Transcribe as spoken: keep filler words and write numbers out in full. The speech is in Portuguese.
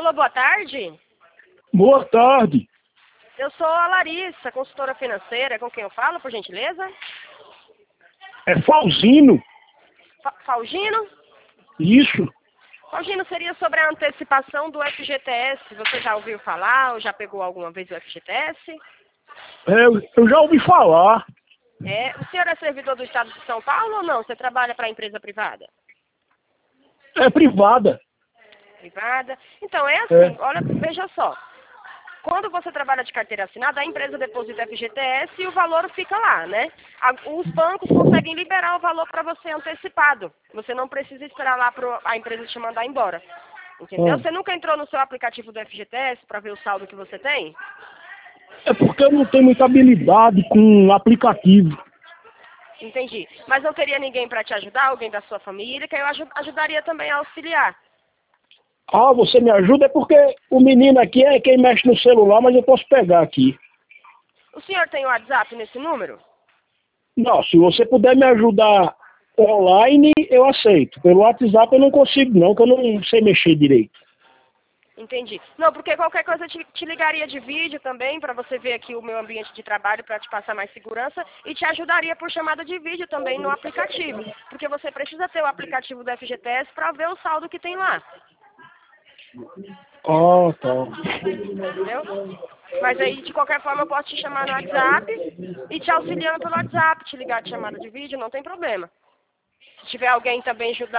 Alô, boa tarde. Boa tarde. Eu sou a Larissa, consultora financeira. Com quem eu falo, por gentileza? É Falzino. Fa Falgino? Isso. Falgino, seria sobre a antecipação do F G T S. Você já ouviu falar ou já pegou alguma vez o F G T S? É, eu já ouvi falar. É, o senhor é servidor do Estado de São Paulo ou não? Você trabalha para a empresa privada? É privada. Privada. Então, é assim, É. olha, veja só. Quando você trabalha de carteira assinada, a empresa deposita F G T S e o valor fica lá, né? A- Os bancos conseguem liberar o valor para você antecipado. Você não precisa esperar lá para a empresa te mandar embora. Entendeu? Ah. Você nunca entrou no seu aplicativo do F G T S para ver o saldo que você tem? É porque eu não tenho muita habilidade com aplicativo. Entendi. Mas não teria ninguém para te ajudar, alguém da sua família, que eu aju- ajudaria também a auxiliar. Ah, você me ajuda? É porque o menino aqui é quem mexe no celular, mas eu posso pegar aqui. O senhor tem o WhatsApp nesse número? Não, se você puder me ajudar online, eu aceito. Pelo WhatsApp eu não consigo não, que eu não sei mexer direito. Entendi. Não, porque qualquer coisa eu te, te ligaria de vídeo também, para você ver aqui o meu ambiente de trabalho, para te passar mais segurança, e te ajudaria por chamada de vídeo também no aplicativo. Porque você precisa ter o aplicativo do F G T S para ver o saldo que tem lá. Ah, tá. Entendeu? Mas aí, de qualquer forma, eu posso te chamar no WhatsApp e te auxiliando pelo WhatsApp, te ligar de chamada de vídeo, não tem problema. Se tiver alguém também ajudando,